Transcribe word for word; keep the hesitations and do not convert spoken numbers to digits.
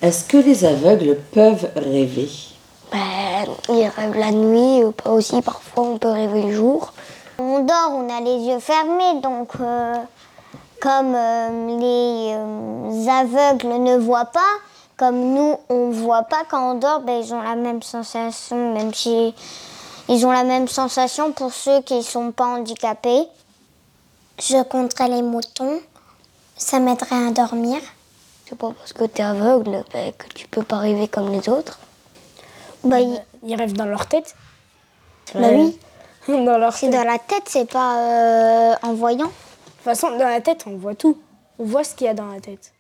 Est-ce que les aveugles peuvent rêver? Ben, ils rêvent la nuit, pas aussi, parfois on peut rêver le jour. On dort, on a les yeux fermés, donc euh, comme euh, les euh, aveugles ne voient pas, comme nous on voit pas quand on dort, ben, ils ont la même sensation, même si ils ont la même sensation pour ceux qui sont pas handicapés. Je compterais les moutons, ça m'aiderait à dormir. C'est pas parce que t'es aveugle ben, que tu peux pas rêver comme les autres. Bah, ils... ils rêvent dans leur tête. Bah oui. Dans leur C'est tête. dans la tête, c'est pas euh, en voyant. De toute façon, dans la tête, on voit tout. On voit ce qu'il y a dans la tête.